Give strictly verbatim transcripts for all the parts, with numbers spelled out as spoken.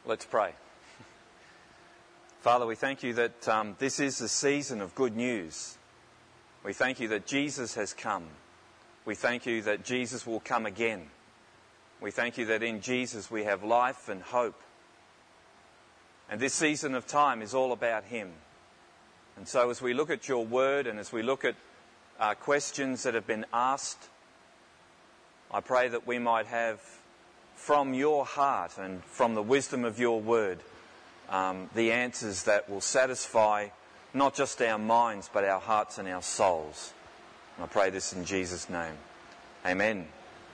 Let's pray. Father, we thank you that um, this is the season of good news. We thank you that Jesus has come. We thank you that Jesus will come again. We thank you that in Jesus we have life and hope. And this season of time is all about Him. And so as we look at your word and as we look at uh, questions that have been asked, I pray that we might have from your heart and from the wisdom of your word um, the answers that will satisfy not just our minds but our hearts and our souls. And I pray this in Jesus' name. Amen.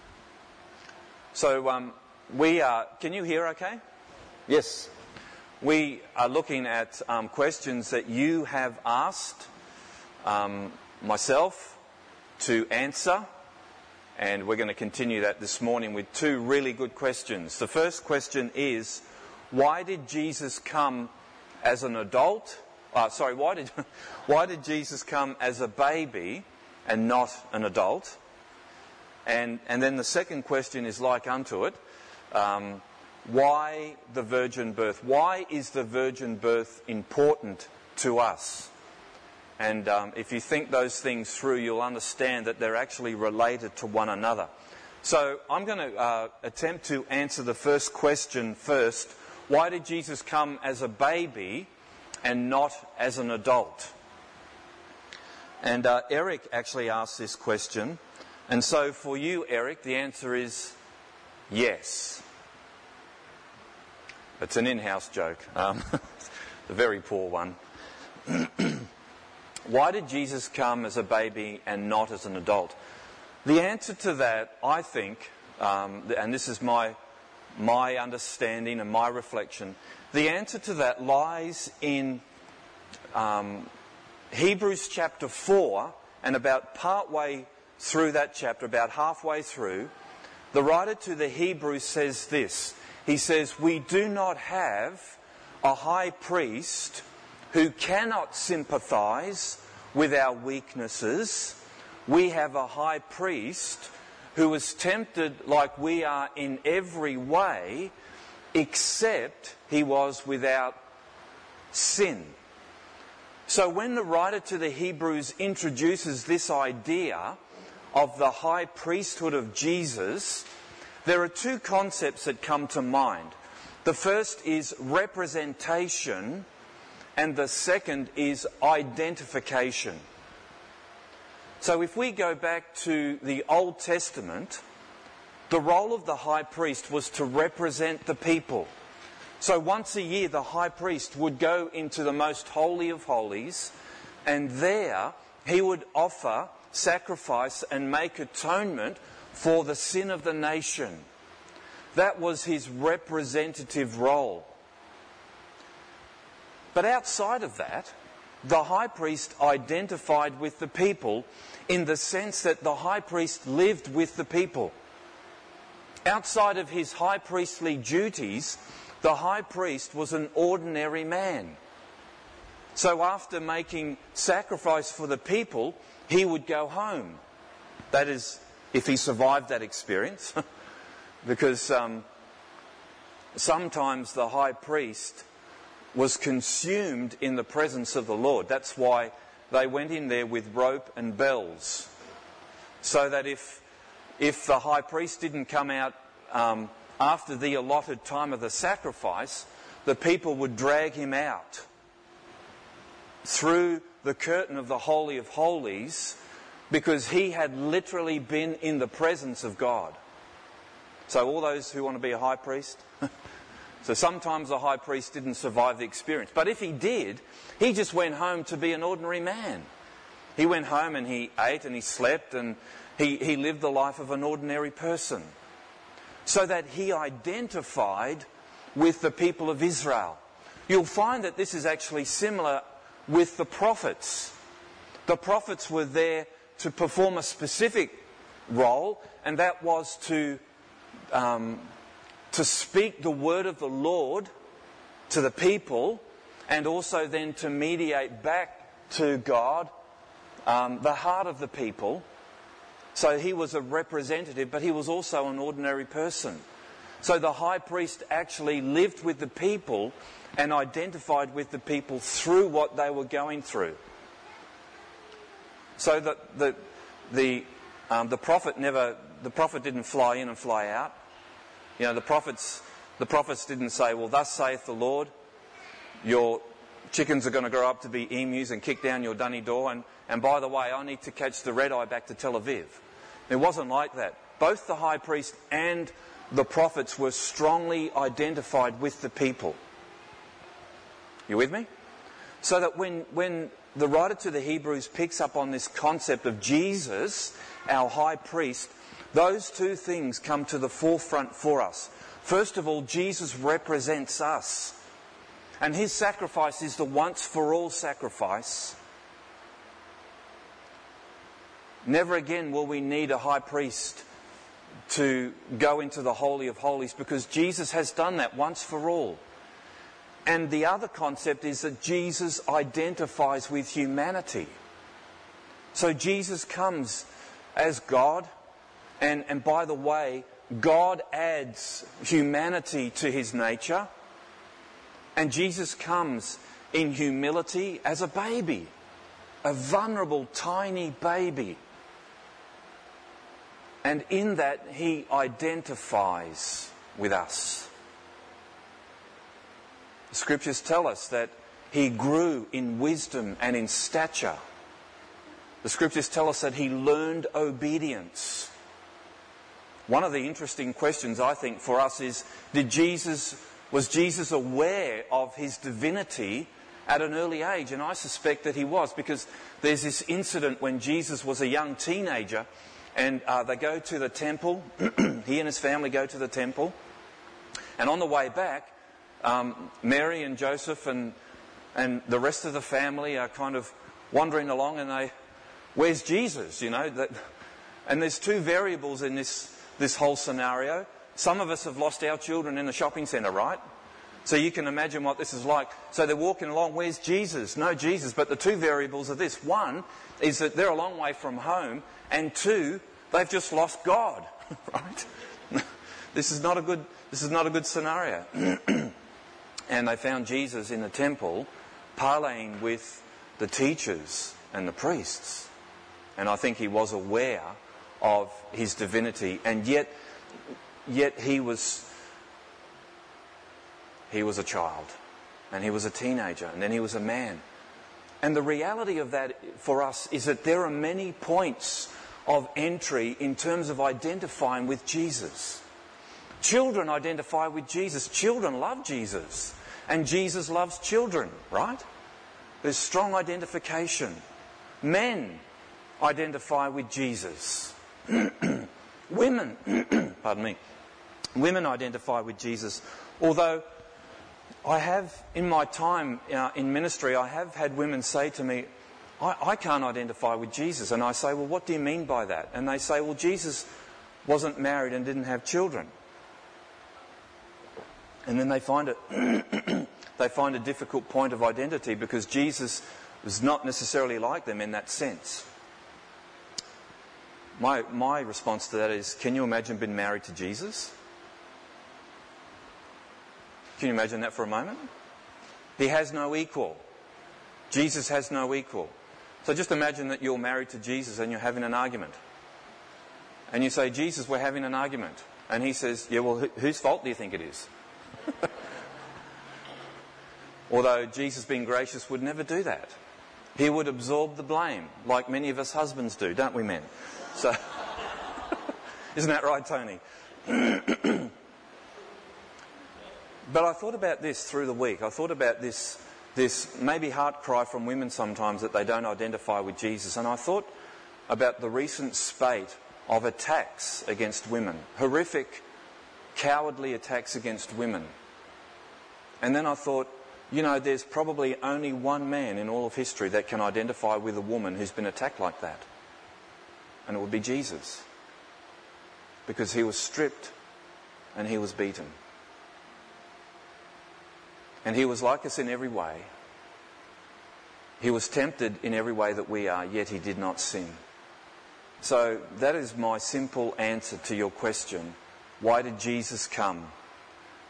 So um, we are, can you hear okay? Yes. We are looking at um, questions that you have asked um, myself to answer. And we're going to continue that this morning with two really good questions. The first question is, why did Jesus come as an adult? Uh, sorry, why did why did Jesus come as a baby and not an adult? And and then the second question is like unto it. Um, why the virgin birth? Why is the virgin birth important to us? And um, if you think those things through, you'll understand that they're actually related to one another. So I'm going to uh, attempt to answer the first question first. Why did Jesus come as a baby and not as an adult? And uh, Eric actually asked this question. And so for you, Eric, the answer is yes. It's an in-house joke. Um, a very poor one. Why did Jesus come as a baby and not as an adult? The answer to that, I think, um, and this is my my understanding and my reflection, the answer to that lies in um, Hebrews chapter four, and about partway through that chapter, about halfway through, the writer to the Hebrews says this. He says, "We do not have a high priest who cannot sympathise with our weaknesses. We have a high priest who was tempted like we are in every way, except he was without sin." So when the writer to the Hebrews introduces this idea of the high priesthood of Jesus, there are two concepts that come to mind. The first is representation, and the second is identification. So if we go back to the Old Testament, the role of the high priest was to represent the people. So once a year the high priest would go into the most holy of holies, and there he would offer sacrifice and make atonement for the sin of the nation. That was his representative role. But outside of that, the high priest identified with the people in the sense that the high priest lived with the people. Outside of his high priestly duties, the high priest was an ordinary man. So after making sacrifice for the people, he would go home. That is, if he survived that experience. Because um, sometimes the high priest was consumed in the presence of the Lord. That's why they went in there with rope and bells. So that if if the high priest didn't come out um, after the allotted time of the sacrifice, the people would drag him out through the curtain of the Holy of Holies, because he had literally been in the presence of God. So all those who want to be a high priest... So sometimes the high priest didn't survive the experience. But if he did, he just went home to be an ordinary man. He went home and he ate and he slept and he, he lived the life of an ordinary person. So that he identified with the people of Israel. You'll find that this is actually similar with the prophets. The prophets were there to perform a specific role, and that was to... Um, to speak the word of the Lord to the people, and also then to mediate back to God um, the heart of the people. So he was a representative, but he was also an ordinary person. So the high priest actually lived with the people and identified with the people through what they were going through. So that the the um, the prophet never the prophet didn't fly in and fly out. You know, the prophets the prophets didn't say, "Well, thus saith the Lord, your chickens are going to grow up to be emus and kick down your dunny door, and, and by the way, I need to catch the red eye back to Tel Aviv." It wasn't like that. Both the high priest and the prophets were strongly identified with the people. You with me? So that when, when the writer to the Hebrews picks up on this concept of Jesus, our high priest, those two things come to the forefront for us. First of all, Jesus represents us. And his sacrifice is the once-for-all sacrifice. Never again will we need a high priest to go into the Holy of Holies, because Jesus has done that once for all. And the other concept is that Jesus identifies with humanity. So Jesus comes as God, and, and by the way, God adds humanity to his nature, and Jesus comes in humility as a baby, a vulnerable, tiny baby. And in that, he identifies with us. The scriptures tell us that he grew in wisdom and in stature. The scriptures tell us that he learned obedience. One of the interesting questions, I think, for us is, did Jesus, was Jesus aware of his divinity at an early age? And I suspect that he was, because there's this incident when Jesus was a young teenager, and uh, they go to the temple. He and his family go to the temple. And on the way back, um, Mary and Joseph and and the rest of the family are kind of wandering along, and they, where's Jesus? You know, that, and there's two variables in this this whole scenario. Some of us have lost our children in a shopping centre, right? So you can imagine what this is like. So they're walking along, where's Jesus? No Jesus. But the two variables are this. One is that they're a long way from home, and two, they've just lost God, right? This is not a good, this is not a good scenario. And they found Jesus in the temple, parleying with the teachers and the priests. And I think he was aware of his divinity, and yet, yet he was, he was a child, and he was a teenager, and then he was a man. And the reality of that for us is that there are many points of entry in terms of identifying with Jesus. Children identify with Jesus. Children love Jesus. And Jesus loves children, right? There's strong identification. Men identify with Jesus. Women, pardon me, women identify with Jesus. Although I have, in my time uh, in ministry, I have had women say to me, I, I can't identify with Jesus. And I say, well, what do you mean by that? And they say, well, Jesus wasn't married and didn't have children. And then they find it, they find a difficult point of identity, because Jesus was not necessarily like them in that sense. My, my response to that is, can you imagine being married to Jesus? Can you imagine that for a moment? He has no equal. Jesus has no equal. So just imagine that you're married to Jesus and you're having an argument. And you say, Jesus, we're having an argument. And he says, yeah, well, wh- whose fault do you think it is? Although Jesus, being gracious, would never do that. He would absorb the blame, like many of us husbands do, don't we, men? So, isn't that right, Tony? But I thought about this through the week. I thought about this, this maybe heart cry from women sometimes that they don't identify with Jesus. And I thought about the recent spate of attacks against women. Horrific, cowardly attacks against women. And then I thought, you know, there's probably only one man in all of history that can identify with a woman who's been attacked like that. And it would be Jesus. Because he was stripped and he was beaten. And he was like us in every way. He was tempted in every way that we are, yet he did not sin. So that is my simple answer to your question. Why did Jesus come?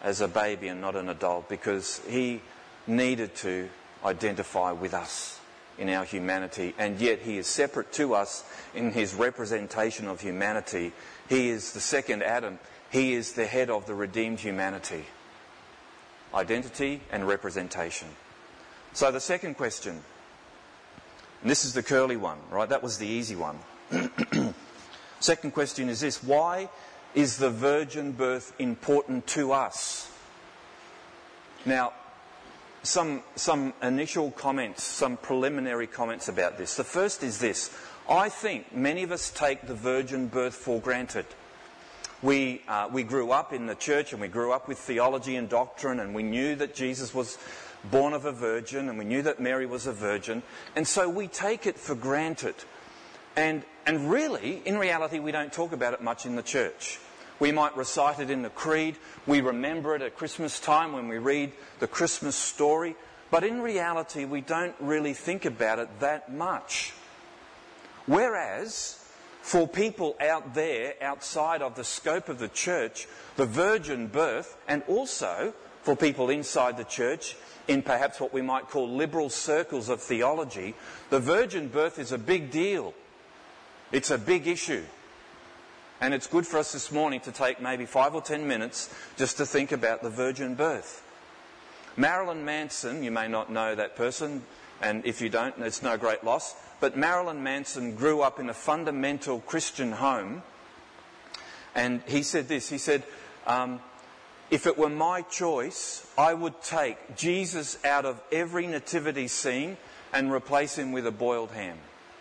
as a baby and not an adult, because he needed to identify with us in our humanity, and yet he is separate to us in his representation of humanity. He is the second Adam. He is the head of the redeemed humanity. Identity and representation. So the second question, and this is the curly one, right? That was the easy one. Second question is this: why is the virgin birth important to us? Now, some some initial comments, some preliminary comments about this. The first is this: I think many of us take the virgin birth for granted. We uh, we grew up in the church, and we grew up with theology and doctrine, and we knew that Jesus was born of a virgin, and we knew that Mary was a virgin, and so we take it for granted. And and really, in reality, we don't talk about it much in the church. We might recite it in the creed. We remember it at Christmas time when we read the Christmas story. But in reality, we don't really think about it that much. Whereas, for people out there, outside of the scope of the church, the virgin birth, and also for people inside the church, in perhaps what we might call liberal circles of theology, the virgin birth is a big deal. It's a big issue. And it's good for us this morning to take maybe five or ten minutes just to think about the virgin birth. Marilyn Manson, you may not know that person, and if you don't, it's no great loss, but Marilyn Manson grew up in a fundamental Christian home, and he said this, he said, um, if it were my choice, I would take Jesus out of every nativity scene and replace him with a boiled ham.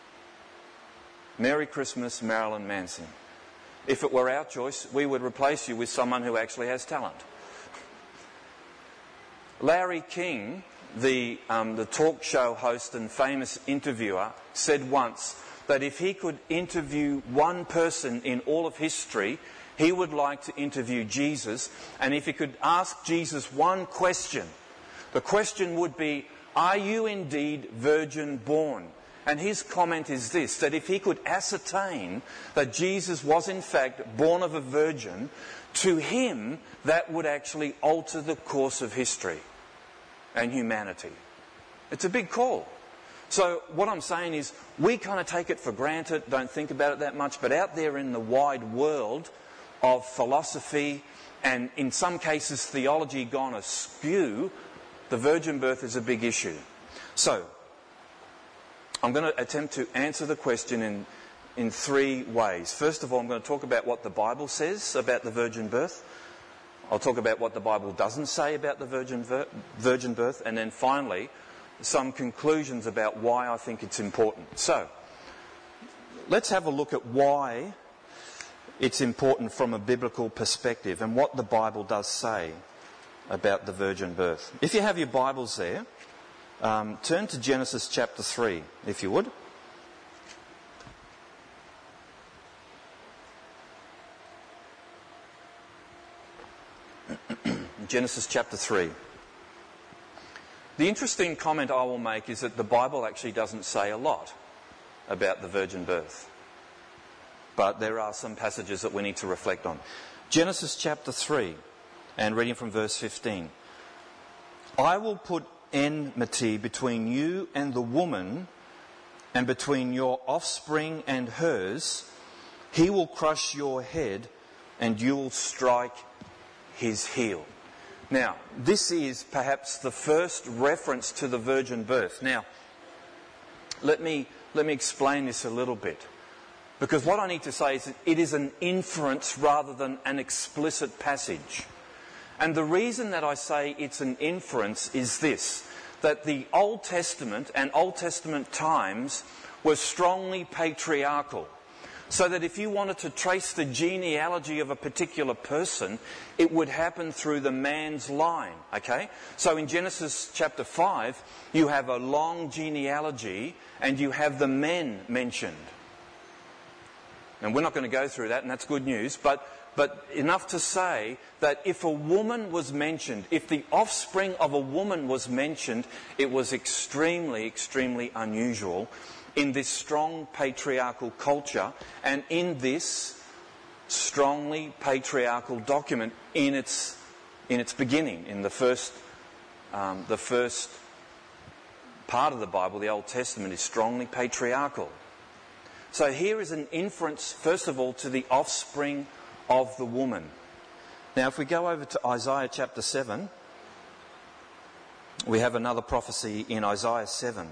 Merry Christmas, Marilyn Manson. If it were our choice, we would replace you with someone who actually has talent. Larry King, the, um, the talk show host and famous interviewer, said once that if he could interview one person in all of history, he would like to interview Jesus. And if he could ask Jesus one question, the question would be, are you indeed virgin born? And his comment is this, that if he could ascertain that Jesus was in fact born of a virgin, to him that would actually alter the course of history and humanity. It's a big call. So what I'm saying is, we kind of take it for granted, don't think about it that much, but out there in the wide world of philosophy and in some cases theology gone askew, the virgin birth is a big issue. So, I'm going to attempt to answer the question in, in three ways. First of all, I'm going to talk about what the Bible says about the virgin birth. I'll talk about what the Bible doesn't say about the virgin, vir- virgin birth. And then finally, some conclusions about why I think it's important. So, let's have a look at why it's important from a biblical perspective and what the Bible does say about the virgin birth. If you have your Bibles there, Um, turn to Genesis chapter three, if you would. Genesis chapter three. The interesting comment I will make is that the Bible actually doesn't say a lot about the virgin birth. But there are some passages that we need to reflect on. Genesis chapter three, and reading from verse fifteen. I will put enmity between you and the woman, and between your offspring and hers. He will crush your head, and you will strike his heel. Now, this is perhaps the first reference to the virgin birth. Now, let me let me explain this a little bit, because what I need to say is that it is an inference rather than an explicit passage. And the reason that I say it's an inference is this, that the Old Testament and Old Testament times were strongly patriarchal. So that if you wanted to trace the genealogy of a particular person, it would happen through the man's line, okay? So in Genesis chapter five, you have a long genealogy and you have the men mentioned. And we're not going to go through that, and that's good news, but But enough to say that if a woman was mentioned, if the offspring of a woman was mentioned, it was extremely, extremely unusual in this strong patriarchal culture and in this strongly patriarchal document in its in its beginning, in the first, um, the first part of the Bible, the Old Testament, is strongly patriarchal. So here is an inference, first of all, to the offspring of the woman. Now, if we go over to Isaiah chapter seven, we have another prophecy in Isaiah seven.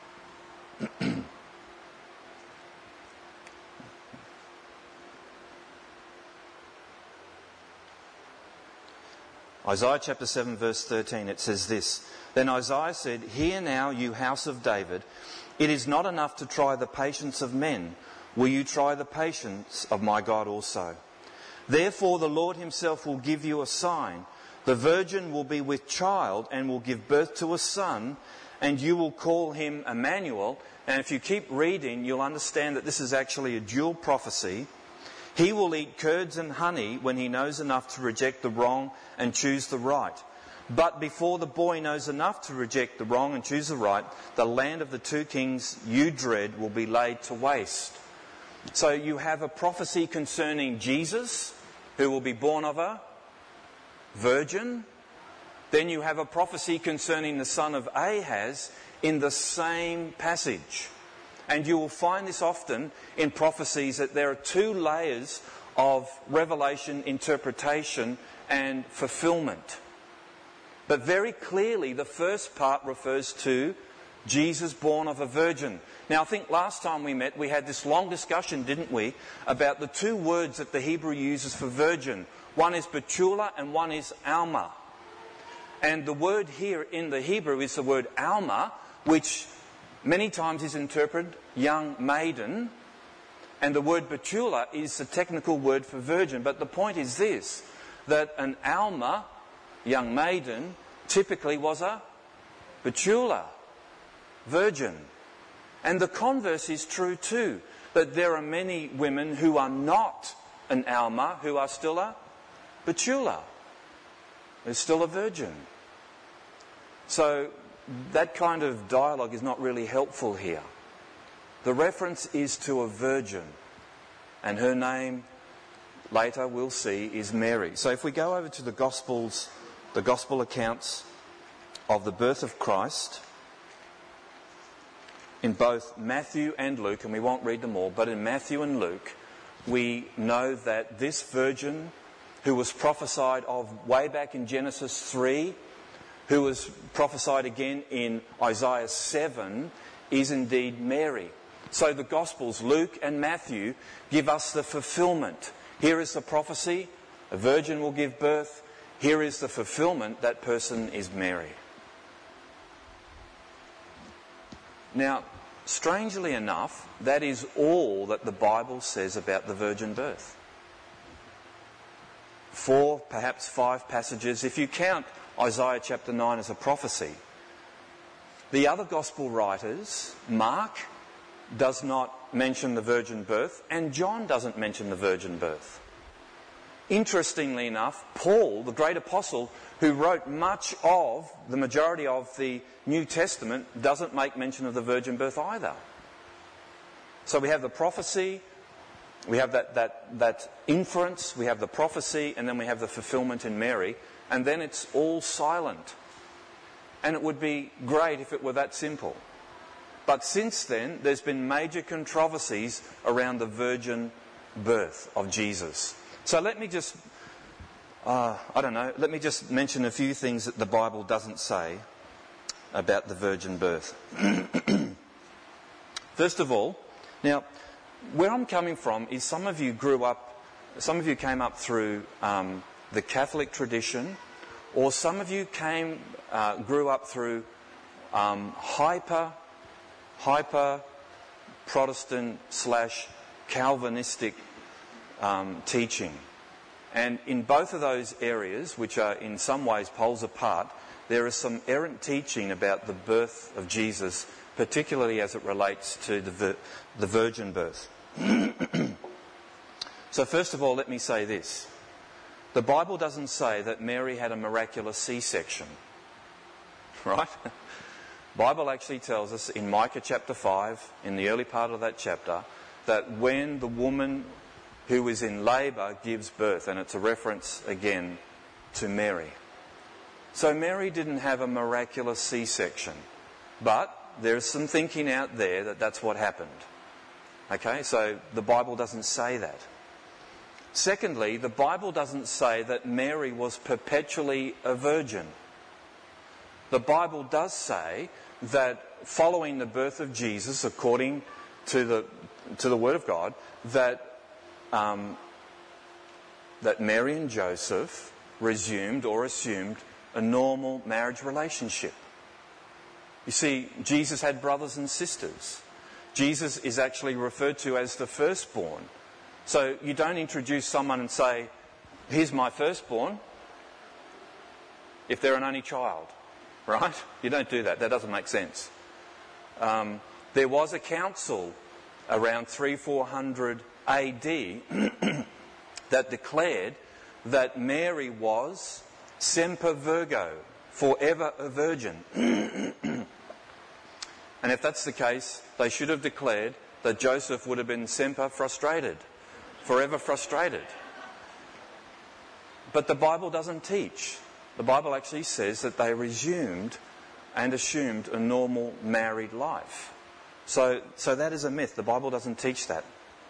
Isaiah chapter seven verse thirteen, it says this, "Then Isaiah said, 'Hear now, you house of David, it is not enough to try the patience of men. Will you try the patience of my God also? Therefore the Lord himself will give you a sign. The virgin will be with child and will give birth to a son, and you will call him Emmanuel.'" And if you keep reading, you'll understand that this is actually a dual prophecy. "He will eat curds and honey when he knows enough to reject the wrong and choose the right. But before the boy knows enough to reject the wrong and choose the right, the land of the two kings you dread will be laid to waste." So you have a prophecy concerning Jesus, who will be born of a virgin. Then you have a prophecy concerning the son of Ahaz in the same passage. And you will find this often in prophecies, that there are two layers of revelation, interpretation and fulfillment. But very clearly the first part refers to Jesus born of a virgin. Now I think last time we met we had this long discussion, didn't we, about the two words that the Hebrew uses for virgin. One is Betula and one is Alma. And the word here in the Hebrew is the word Alma, which many times is interpreted young maiden, and the word Betula is the technical word for virgin. But the point is this, that an Alma, young maiden, typically was a Betula, virgin. And the converse is true too, that there are many women who are not an Alma, who are still a Betula, who's still a virgin. So that kind of dialogue is not really helpful here. The reference is to a virgin, and her name, later we'll see, is Mary. So if we go over to the Gospels, the Gospel accounts of the birth of Christ, in both Matthew and Luke, and we won't read them all, but in Matthew and Luke, we know that this virgin, who was prophesied of way back in Genesis three, who was prophesied again in Isaiah seven, is indeed Mary. So the Gospels, Luke and Matthew, give us the fulfillment. Here is the prophecy, a virgin will give birth. Here is the fulfillment, that person is Mary. Now, strangely enough, that is all that the Bible says about the virgin birth. Four, perhaps five passages, if you count Isaiah chapter nine as a prophecy. The other gospel writers, Mark does not mention the virgin birth, and John doesn't mention the virgin birth. Interestingly enough, Paul, the great apostle, who wrote much of, the majority of the New Testament, doesn't make mention of the virgin birth either. So we have the prophecy, we have that, that, that inference, we have the prophecy, and then we have the fulfillment in Mary, and then it's all silent. And it would be great if it were that simple. But since then, there's been major controversies around the virgin birth of Jesus. So let me just, uh, I don't know, let me just mention a few things that the Bible doesn't say about the virgin birth. First of all, now, where I'm coming from is some of you grew up, some of you came up through um, the Catholic tradition, or some of you came, uh, grew up through um, hyper, hyper Protestant slash Calvinistic Um, teaching. And in both of those areas, which are in some ways poles apart, there is some errant teaching about the birth of Jesus, particularly as it relates to the, vir- the virgin birth. So first of all, let me say this. The Bible doesn't say that Mary had a miraculous C-section. Right? The Bible actually tells us in Micah chapter five, in the early part of that chapter, that when the woman who is in labour gives birth, and it's a reference again to Mary. So Mary didn't have a miraculous C-section. But there's some thinking out there that that's what happened. Okay, so the Bible doesn't say that. Secondly, the Bible doesn't say that Mary was perpetually a virgin. The Bible does say that following the birth of Jesus, according to the to the Word of God, that um, that Mary and Joseph resumed or assumed a normal marriage relationship. You see, Jesus had brothers and sisters. Jesus is actually referred to as the firstborn. So you don't introduce someone and say, here's my firstborn, if they're an only child, right? You don't do that. That doesn't make sense. Um, there was a council around three four hundred A D that declared that Mary was semper virgo, forever a virgin. And if that's the case, they should have declared that Joseph would have been semper frustrated, forever frustrated. But the Bible doesn't teach. The Bible actually says that they resumed and assumed a normal married life. So, so that is a myth. The Bible doesn't teach that.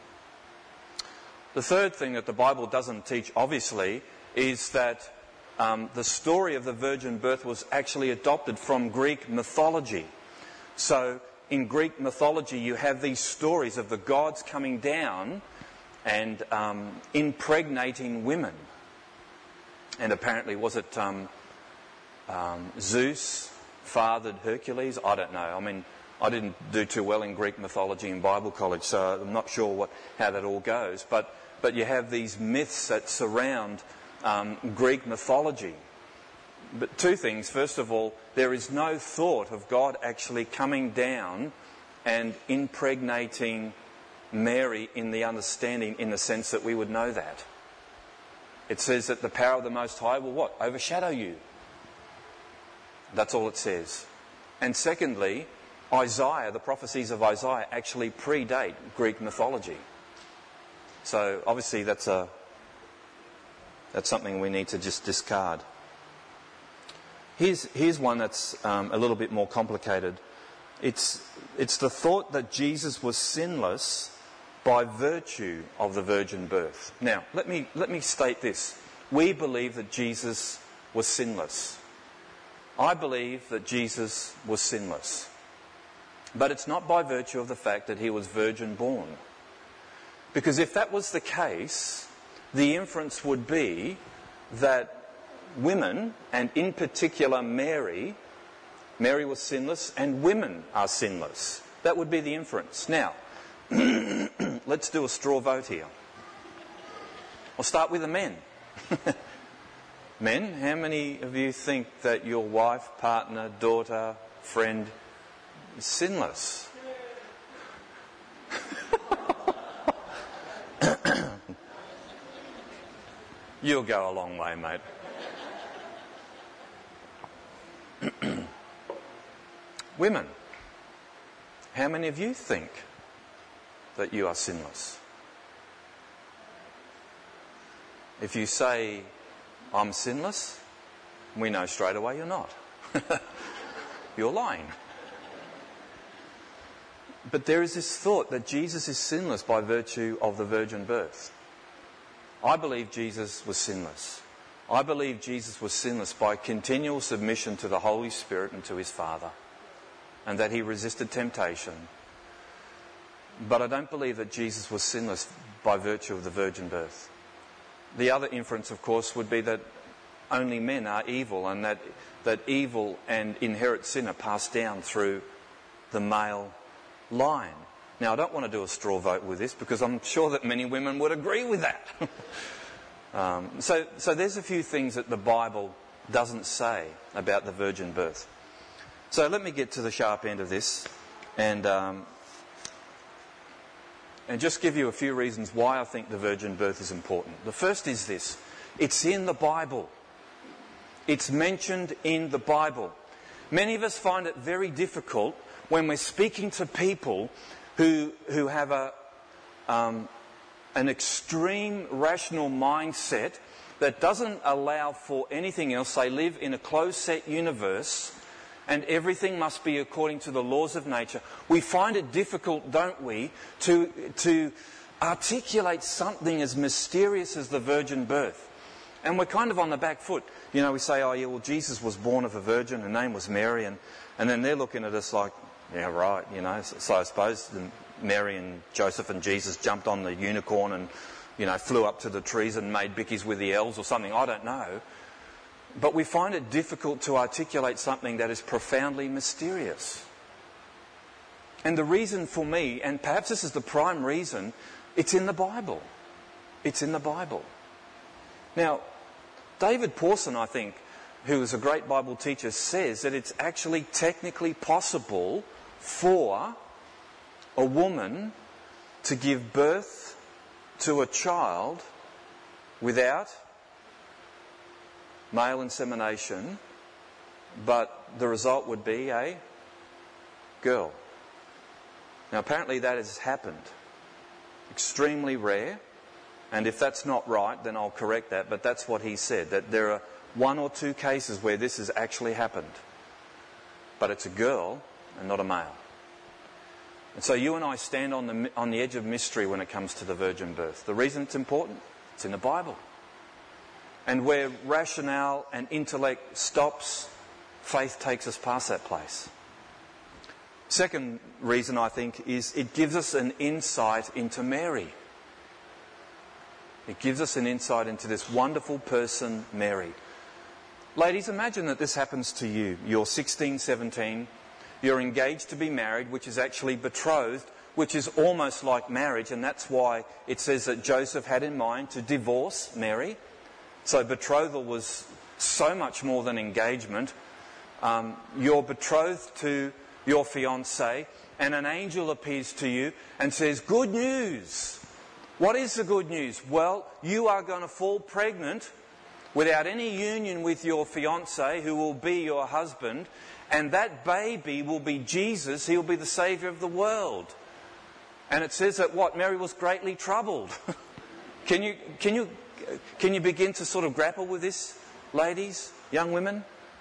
The third thing that the Bible doesn't teach, obviously, is that um, the story of the virgin birth was actually adopted from Greek mythology. So in Greek mythology you have these stories of the gods coming down and um, impregnating women. And apparently, was it um, um, Zeus fathered Hercules? I don't know. I mean, I didn't do too well in Greek mythology in Bible college, so I'm not sure what how that all goes. But but you have these myths that surround um, Greek mythology. But two things. First of all, there is no thought of God actually coming down and impregnating Mary in the understanding, in the sense that we would know that. It says that the power of the Most High will what? Overshadow you. That's all it says. And secondly, Isaiah, the prophecies of Isaiah actually predate Greek mythology. So obviously that's a that's something we need to just discard. Here's, here's one that's um, a little bit more complicated. It's, it's the thought that Jesus was sinless by virtue of the virgin birth. Now, let me, let me state this. We believe that Jesus was sinless. I believe that Jesus was sinless. But it's not by virtue of the fact that he was virgin born. Because if that was the case, the inference would be that women, and in particular Mary, Mary was sinless and women are sinless. That would be the inference. Now, let's do a straw vote here. I'll start with the men. Men, how many of you think that your wife, partner, daughter, friend is sinless? You'll go a long way, mate. Women, how many of you think that you are sinless? If you say, I'm sinless, we know straight away you're not. You're lying. But there is this thought that Jesus is sinless by virtue of the virgin birth. I believe Jesus was sinless. I believe Jesus was sinless by continual submission to the Holy Spirit and to his Father, and that he resisted temptation. But I don't believe that Jesus was sinless by virtue of the virgin birth. The other inference, of course, would be that only men are evil, and that, that evil and inherent sin are passed down through the male line. Now, I don't want to do a straw vote with this, because I'm sure that many women would agree with that. um, so, so there's a few things that the Bible doesn't say about the virgin birth. So let me get to the sharp end of this and um, and just give you a few reasons why I think the virgin birth is important. The first is this. It's in the Bible. It's mentioned in the Bible. Many of us find it very difficult when we're speaking to people who who have a um, an extreme rational mindset that doesn't allow for anything else. They live in a closed set universe and everything must be according to the laws of nature. We find it difficult, don't we, to, to articulate something as mysterious as the virgin birth. And we're kind of on the back foot. You know, we say, oh yeah, well Jesus was born of a virgin, her name was Mary, and, and then they're looking at us like, yeah right, you know. So, so I suppose Mary and Joseph and Jesus jumped on the unicorn and, you know, flew up to the trees and made bickies with the elves or something, I don't know. But we find it difficult to articulate something that is profoundly mysterious. And the reason for me, and perhaps this is the prime reason, it's in the Bible. It's in the Bible. Now, David Pawson, I think, who is a great Bible teacher, says that it's actually technically possible for a woman to give birth to a child without male insemination, but the result would be a girl. Now apparently that has happened. Extremely rare, and if that's not right then I'll correct that, but that's what he said, that there are one or two cases where this has actually happened. But it's a girl and not a male. And so you and I stand on the, on the edge of mystery when it comes to the virgin birth. The reason it's important, it's in the Bible. And where rationale and intellect stops, faith takes us past that place. Second reason, I think, is it gives us an insight into Mary. It gives us an insight into this wonderful person, Mary. Ladies, imagine that this happens to you. You're sixteen, seventeen, you're engaged to be married, which is actually betrothed, which is almost like marriage, and that's why it says that Joseph had in mind to divorce Mary. So betrothal was so much more than engagement. Um, you're betrothed to your fiancé, and an angel appears to you and says, good news. What is the good news? Well, you are going to fall pregnant without any union with your fiancé, who will be your husband, and that baby will be Jesus. He'll be the Saviour of the world. And it says that what? Mary was greatly troubled. Can you, can you, can you begin to sort of grapple with this, ladies, young women?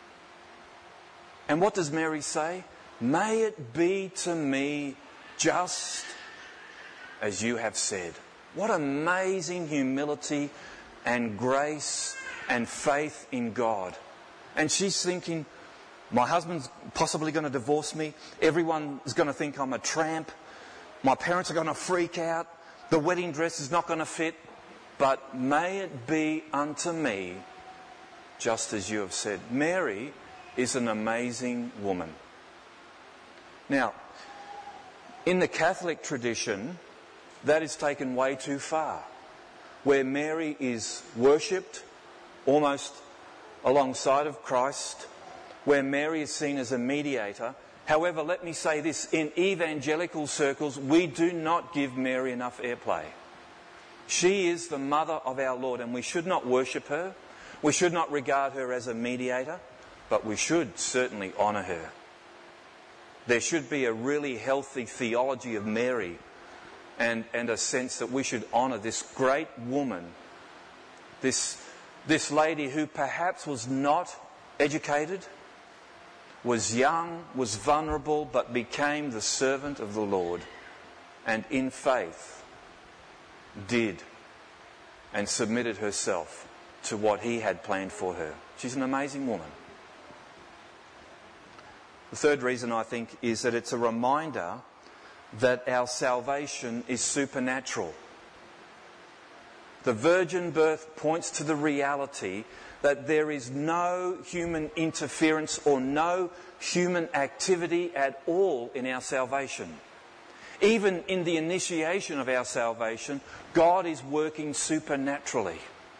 And what does Mary say? May it be to me just as you have said. What amazing humility and grace and faith in God. And she's thinking, my husband's possibly going to divorce me. Everyone is going to think I'm a tramp. My parents are going to freak out. The wedding dress is not going to fit. But may it be unto me just as you have said. Mary is an amazing woman. Now, in the Catholic tradition, that is taken way too far, where Mary is worshipped almost alongside of Christ, where Mary is seen as a mediator. However, let me say this, in evangelical circles, we do not give Mary enough airplay. She is the mother of our Lord, and we should not worship her. We should not regard her as a mediator, but we should certainly honour her. There should be a really healthy theology of Mary, and, and a sense that we should honour this great woman, this, this lady who perhaps was not educated, was young, was vulnerable, but became the servant of the Lord, and in faith did and submitted herself to what he had planned for her. She's an amazing woman. The third reason, I think, is that it's a reminder that our salvation is supernatural. The virgin birth points to the reality that there is no human interference or no human activity at all in our salvation. Even in the initiation of our salvation, God is working supernaturally.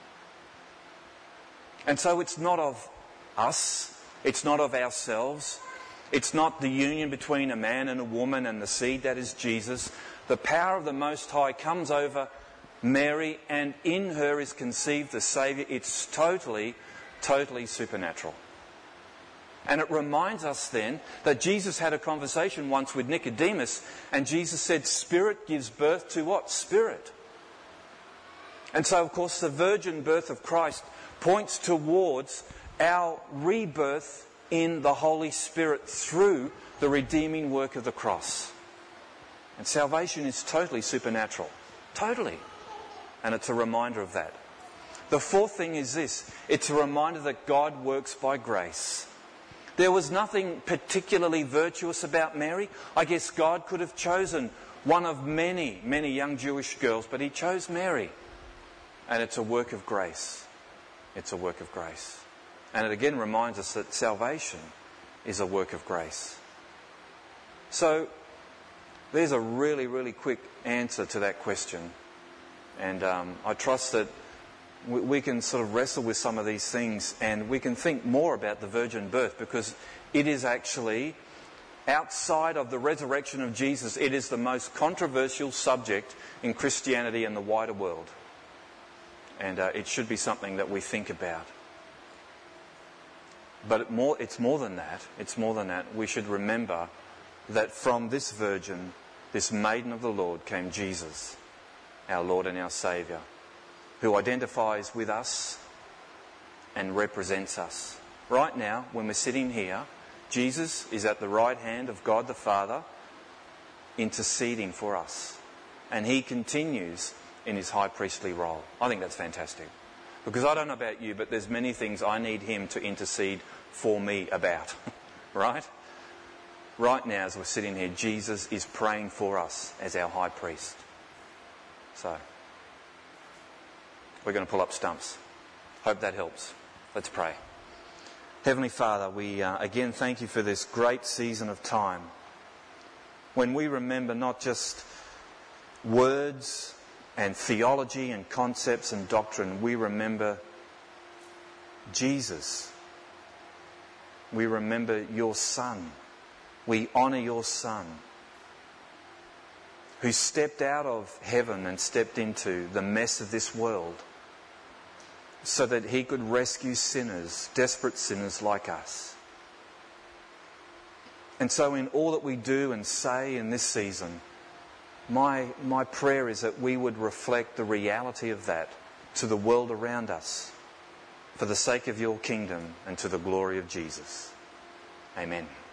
And so it's not of us, it's not of ourselves, it's not the union between a man and a woman and the seed that is Jesus. The power of the Most High comes over Mary, and in her is conceived the Saviour. It's totally, totally supernatural. And it reminds us then that Jesus had a conversation once with Nicodemus, and Jesus said, Spirit gives birth to what? Spirit. And so, of course, the virgin birth of Christ points towards our rebirth in the Holy Spirit through the redeeming work of the cross. And salvation is totally supernatural. Totally. And it's a reminder of that. The fourth thing is this. It's a reminder that God works by grace. There was nothing particularly virtuous about Mary. I guess God could have chosen one of many, many young Jewish girls, but he chose Mary. And it's a work of grace. It's a work of grace. And it again reminds us that salvation is a work of grace. So, there's a really, really quick answer to that question. And um, I trust that we, we can sort of wrestle with some of these things and we can think more about the virgin birth, because it is actually, outside of the resurrection of Jesus, it is the most controversial subject in Christianity and the wider world. And uh, it should be something that we think about. But it more, it's more than that. It's more than that. We should remember that from this virgin, this maiden of the Lord, came Jesus, our Lord and our Saviour, who identifies with us and represents us. Right now, when we're sitting here, Jesus is at the right hand of God the Father, interceding for us. And he continues in his high priestly role. I think that's fantastic. Because I don't know about you, but there's many things I need him to intercede for me about. Right? Right now, as we're sitting here, Jesus is praying for us as our high priest. So, we're going to pull up stumps. Hope that helps. Let's pray. Heavenly Father, we uh, again thank you for this great season of time when we remember not just words and theology and concepts and doctrine, we remember Jesus. We remember your Son. We honour your Son, who stepped out of heaven and stepped into the mess of this world so that he could rescue sinners, desperate sinners like us. And so in all that we do and say in this season, my, my prayer is that we would reflect the reality of that to the world around us for the sake of your kingdom and to the glory of Jesus. Amen.